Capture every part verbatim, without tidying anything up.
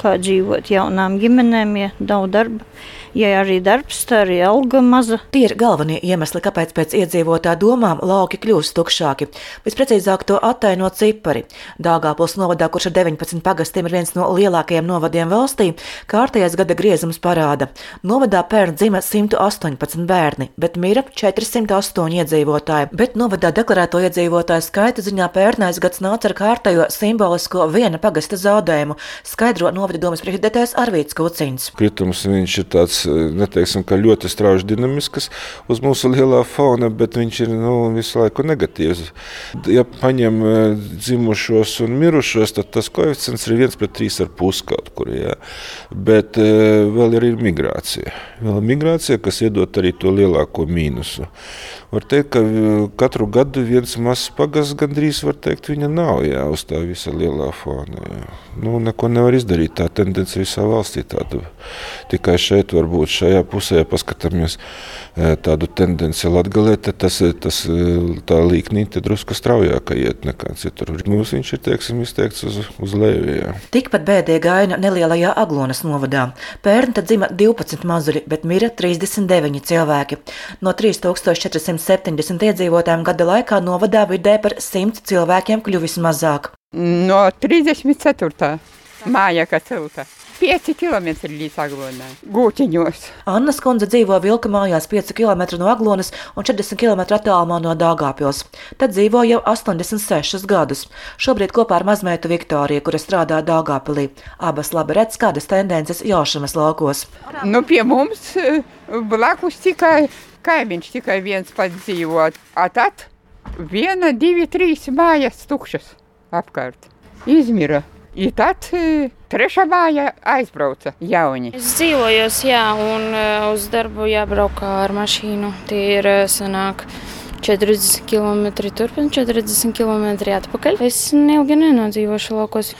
kā dzīvot jaunām ģimenēm, ja nav darba. Ja arī darbs, tā arī alga maza. Tie ir galvenie iemesli, kāpēc pēc iedzīvotā domām lauki kļūst tukšāki. Visprecīzāk to attaino cipari. Daugavpils novadā, kurš ar deviņpadsmit pagastiem ir viens no lielākajiem novadiem valstī, kārtējais gada griezums parāda. Novadā pērn dzima simt astoņpadsmit bērni, bet mira četri simti astoņi iedzīvotāji. Bet novadā deklarēto iedzīvotāju skaita ziņā pērnais gads nāca ar kārtējo simbolisko viena pagasta zaudējumu, skaidro novada domas priekšsēdētājs Arvīds Kuciņš. Kritums viņš ir tāds, neteiksim, ka ļoti strauji dinamisks uz mūsu lielā fona, bet viņš ir nu, visu laiku negatīvs. Ja paņem dzimušos un mirušos, tad tas koeficients ir viens pret trīs ar pus kaut kur, jā. Bet vēl ir migrācija. Vēl migrācija, kas iedod arī to lielāko mīnusu. Var teikt, ka katru gadu viens mazs pagasts gandrīz, var teikt, viņa nav, jā, uz tā visa lielā fona, jā. Nu, neko nevar izdarīt, tā tendence visā valstī tāda. Tikai šeit varbūt šajā pusē, ja paskatāmies tādu tendenci Latgalē, tad tas, tas, tā līknīte drusku straujāk iet nekā citur. Mums viņš ir, teiksim, izteikts uz, uz leju, jā. Tikpat bēdīga aina nelielajā Aglonas novadā. Pērn tad dzima divpadsmit mazuļi, bet mira trīsdesmit deviņi cilvēki. No trīs tūkstoši četri simti septiņdesmit iedzīvotājiem gada laikā novadā vidē par simt cilvēkiem kļuvis mazāk. No trīsdesmit ceturtā māja, kā celta. pieci kilometri līdz Aglonai, Gūtiņos. Annas kundze dzīvo Vilka mājās pieci kilometri no Aglonas un četrdesmit kilometru attālumā no Daugavpils. Tad dzīvo jau astoņdesmit sešus gadus. Šobrīd kopā ar mazmeitu Viktoriju, kura strādā Daugavpilī. Abas labi redz, kādas tendences Jāšamas laukos. Nu, pie mums blakus tikai kaimiņš, tikai viens pats dzīvo. A tad viena, divi, trīs mājas tukšas apkārt. Izmira. I tad trešā māja aizbrauca jauni. Es dzīvojos, jā, un uz darbu jābraukā ar mašīnu. Tie ir sanāk četrdesmit kilometri turp un četrdesmit kilometri atpakaļ. Es neilgi nenodzīvošu laukos.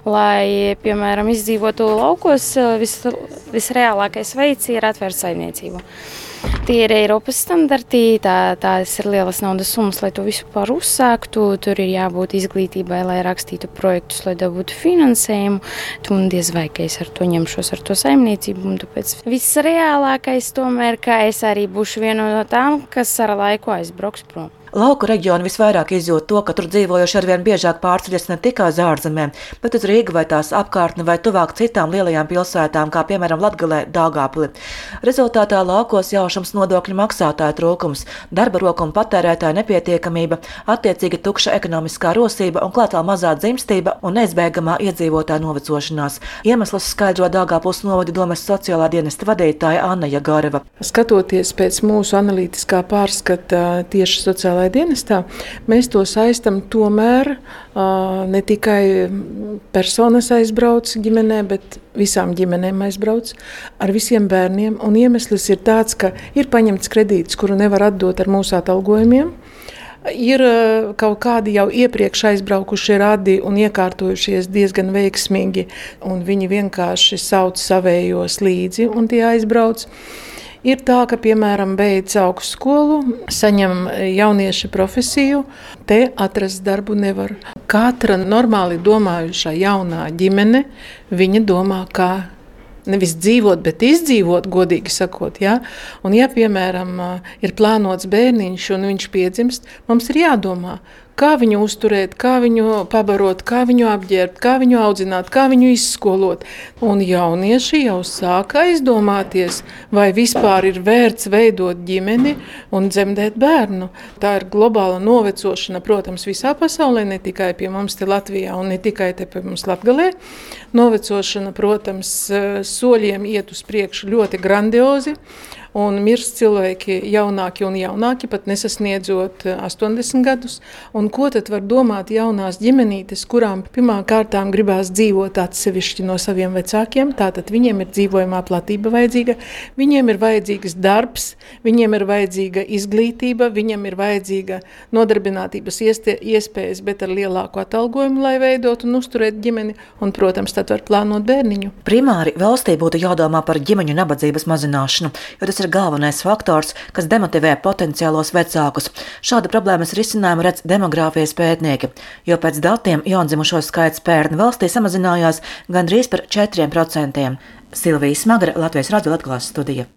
Lai, piemēram, izdzīvotu laukos, vis, visreālākais veids ir atvērt saimniecību. Tie ir Eiropas standarti, tā, tās ir lielas naudas summas, lai to visu pār uzsāktu. Tur ir jābūt izglītībai, lai rakstītu projektus, lai dabūtu finansējumu. Un diez vai, ka es ar to ņemšos, ar to saimniecību. Un tāpēc viss reālākais tomēr, ka es arī būšu viena no tām, kas ar laiku aizbrauks prom. Lauku reģioni visvairāk izjūt to, ka tur dzīvojoši arvien biežāk pārceļas ne tikai uz ārzemēm, bet uz Rīgu vai tās apkārtni vai tuvāk citām lielajām pilsētām, kā piemēram Latgalē, Daugavpili. Rezultātā laukos Jāšams nodokļu maksātāju trūkums, darba roku un patērētāju nepietiekamība, attiecīgi tukša ekonomiskā rosība un klāt vēl mazā dzimstība un neizbēgamā iedzīvotāja novecošanās. Iemeslus skaidro Daugavpils novada domes sociālā dienesta vadītāja Anna Jagareva. Skatoties pēc mūsu analītiskā pārskata tieši sociālā dienestā, mēs to saistam tomēr ne tikai personas aizbrauc ģimenē, bet visām ģimenēm aizbrauc ar visiem bērniem. Un iemesls ir tāds, ka ir paņemts kredīts, kuru nevar atdot ar mūsu atalgojumiem. Ir kaut kādi jau iepriekš aizbraukuši radi un iekārtojušies diezgan veiksmīgi, un viņi vienkārši sauc savējos līdzi un tie aizbrauc. Ir tā, ka, piemēram, beidz augstskolu, saņem jaunieša profesiju, te atrast darbu nevar. Katra normāli domājušā jaunā ģimene, viņa domā, kā nevis dzīvot, bet izdzīvot, godīgi sakot. Ja? Un ja, piemēram, ir plānots bērniņš un viņš piedzimst, mums ir jādomā, kā viņu uzturēt, kā viņu pabarot, kā viņu apģērbt, kā viņu audzināt, kā viņu izskolot. Un jaunieši jau sāk aizdomāties, vai vispār ir vērts veidot ģimeni un dzemdēt bērnu. Tā ir globāla novecošana, protams, visā pasaulē, ne tikai pie mums te Latvijā un ne tikai te pie mums Latgalē. Novecošana, protams, soļiem iet uz priekšu ļoti grandiozi. Un mirst cilvēki jaunāki un jaunāki, pat nesasniedzot astoņdesmit gadus. Un ko tad var domāt jaunās ģimenītes, kurām pirmā kārtām gribās dzīvot atsevišķi no saviem vecākiem, tātad viņiem ir dzīvojamā platība vajadzīga, viņiem ir vajadzīgs darbs, viņiem ir vajadzīga izglītība, viņiem ir vajadzīga nodarbinātības iestie, iespējas, bet ar lielāku atalgojumu, lai veidot un uzturēt ģimeni, un, protams, tad var plānot bērniņu. Primāri valstī būtu jādomā par ģimeņu nabadzības mazināšanu, jo tas ir galvenais faktors, kas demotivē potenciālos vecākus. Šāda problēmas risinājumu redz demogrāfija demogrāfijas pētnieki, jo pēc datiem jaundzimušo skaits pērn valstī samazinājās gandrīz par četriem procentiem. Silvija Smagra, Latvijas radio Latgales studija.